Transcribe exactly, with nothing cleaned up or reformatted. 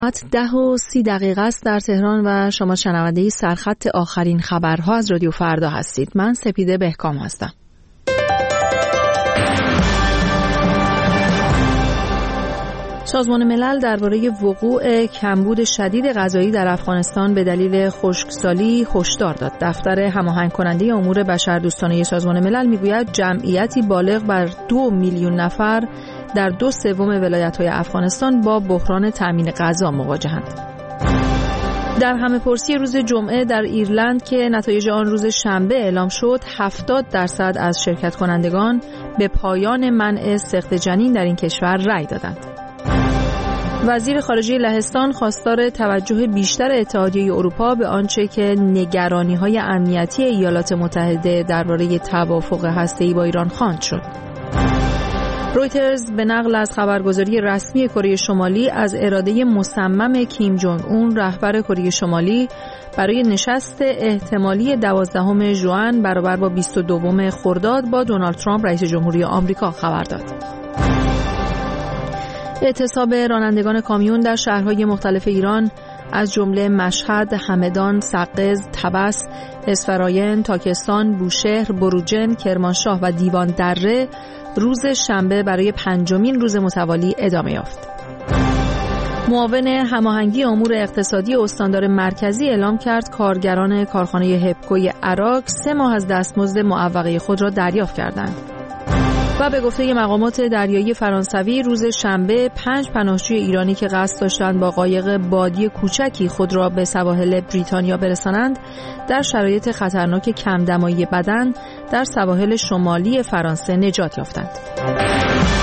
ده و سی دقیقه است در تهران و شما شنونده سرخط آخرین خبرها از رادیو فردا هستید. من سپیده بهکام هستم. سازمان ملل درباره وقوع کمبود شدید غذایی در افغانستان به دلیل خشکسالی هشدار داد. دفتر هماهنگ کننده امور بشردوستانه سازمان ملل میگوید جمعیتی بالغ بر دو میلیون نفر در دو سوم ولایت‌های افغانستان با بحران تامین غذا مواجهند. در همه‌پرسی روز جمعه در ایرلند که نتایج آن روز شنبه اعلام شد، هفتاد درصد از شرکت کنندگان به پایان منع سقط جنین در این کشور رأی دادند. وزیر خارجه لهستان خواستار توجه بیشتر اتحادیه اروپا به آنچه که نگرانی‌های امنیتی ایالات متحده درباره توافق هسته‌ای با ایران خواند شد. رویترز به نقل از خبرگزاری رسمی کره شمالی از اراده مصمم کیم جونگ اون رهبر کره شمالی برای نشست احتمالی دوازدهم ژوئن برابر با بیست و دوم خرداد با دونالد ترامپ رئیس جمهوری آمریکا خبر داد. اعتصاب رانندگان کامیون در شهرهای مختلف ایران از جمله مشهد، همدان، سقز، طبس، اسفراین، تاکستان، بوشهر، بروجرد، کرمانشاه و دیوان دره روز شنبه برای پنجمین روز متوالی ادامه یافت. معاون هماهنگی امور اقتصادی استاندار مرکزی اعلام کرد کارگران کارخانه هپکوی عراق سه ماه از دستمزد معوقه خود را دریافت کردند. و به گفته مقامات دریایی فرانسوی روز شنبه پنج پناهجوی ایرانی که قصد داشتند با قایق بادی کوچکی خود را به سواحل بریتانیا برسانند در شرایط خطرناک کمدمایی بدن در سواحل شمالی فرانسه نجات یافتند.